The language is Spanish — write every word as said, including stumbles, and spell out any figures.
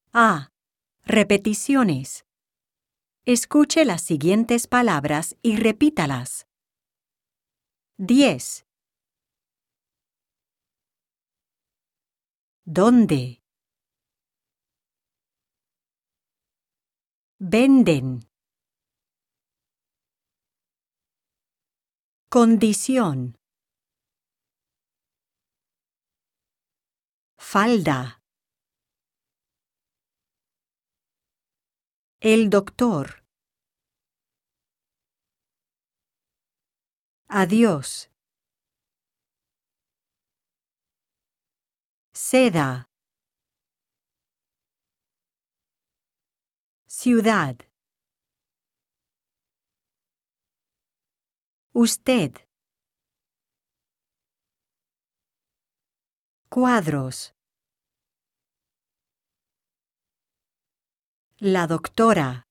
A. Repeticiones. Escuche las siguientes palabras y repítalas. diez. ¿Dónde? Venden. Condición. Falda. El doctor. Adiós. Seda. Ciudad. Usted. Cuadros. La doctora.